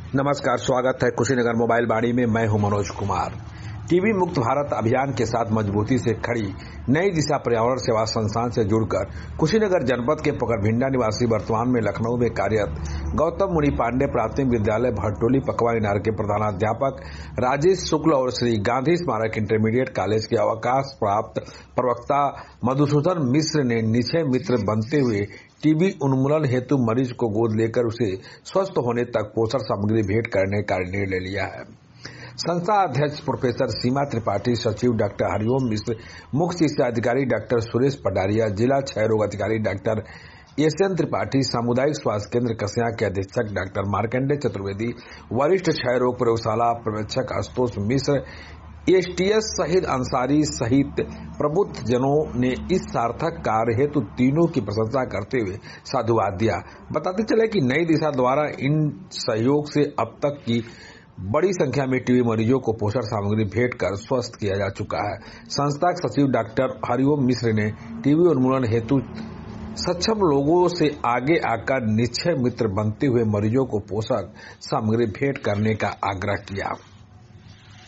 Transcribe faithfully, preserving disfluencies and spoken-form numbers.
नमस्कार, स्वागत है कुशीनगर मोबाइल वाणी में। मैं हूं मनोज कुमार। टीबी मुक्त भारत अभियान के साथ मजबूती से खड़ी नई दिशा पर्यावरण सेवा संस्थान से जुड़कर कुशीनगर जनपद के पकड़भिंडा निवासी वर्तमान में लखनऊ में कार्यरत गौतम मुनि पांडे प्राथमिक विद्यालय भटोली पकवा इनार के प्रधानाध्यापक राजेश शुक्ल और श्री गांधी स्मारक इंटरमीडिएट कॉलेज के अवकाश प्राप्त प्रवक्ता मधुसूदन मिश्र ने निक्षय मित्र बनते हुए टीबी उन्मूलन हेतु मरीज को गोद लेकर उसे स्वस्थ होने तक पोषण सामग्री भेंट करने का निर्णय लिया है। संस्था अध्यक्ष प्रोफेसर सीमा त्रिपाठी, सचिव डॉक्टर हरिओम मिश्र, मुख्य शिक्षा अधिकारी डॉक्टर सुरेश पडारिया, जिला क्षय रोग अधिकारी डॉक्टर एस एन त्रिपाठी, सामुदायिक स्वास्थ्य केंद्र कसिया के अधीक्षक डॉक्टर मार्कंडेय चतुर्वेदी, वरिष्ठ क्षय रोग प्रयोगशाला पर्यवेक्षक आशुतोष मिश्र, एसटीएस सहित अंसारी सहित प्रबुद्ध जनों ने इस सार्थक कार्य हेतु तीनों की प्रशंसा करते हुए साधुवाद दिया। बताते चले कि नई दिशा द्वारा इन सहयोग से अब तक की बड़ी संख्या में टीबी मरीजों को पोषण सामग्री भेंट कर स्वस्थ किया जा चुका है। संस्था के सचिव डॉक्टर हरिओम मिश्र ने टीबी उन्मूलन हेतु सक्षम लोगों से आगे आकर निक्षय मित्र बनते हुए मरीजों को पोषक सामग्री भेंट करने का आग्रह किया।